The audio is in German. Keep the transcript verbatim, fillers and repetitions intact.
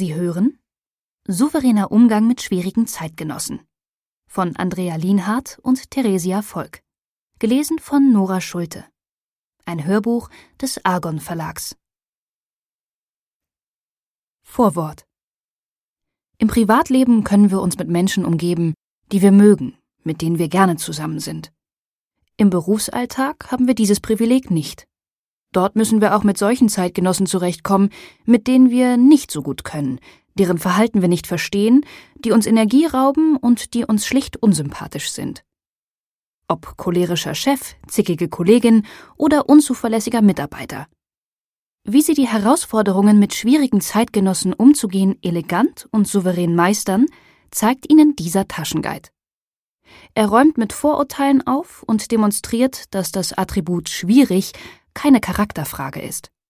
Sie hören Souveräner Umgang mit schwierigen Zeitgenossen von Andrea Lienhardt und Theresia Volk. Gelesen von Nora Schulte. Ein Hörbuch des Argon Verlags. Vorwort. Im Privatleben können wir uns mit Menschen umgeben, die wir mögen, mit denen wir gerne zusammen sind. Im Berufsalltag haben wir dieses Privileg nicht. Dort müssen wir auch mit solchen Zeitgenossen zurechtkommen, mit denen wir nicht so gut können, deren Verhalten wir nicht verstehen, die uns Energie rauben und die uns schlicht unsympathisch sind. Ob cholerischer Chef, zickige Kollegin oder unzuverlässiger Mitarbeiter. Wie Sie die Herausforderungen mit schwierigen Zeitgenossen umzugehen elegant und souverän meistern, zeigt Ihnen dieser Taschenguide. Er räumt mit Vorurteilen auf und demonstriert, dass das Attribut schwierig keine Charakterfrage ist.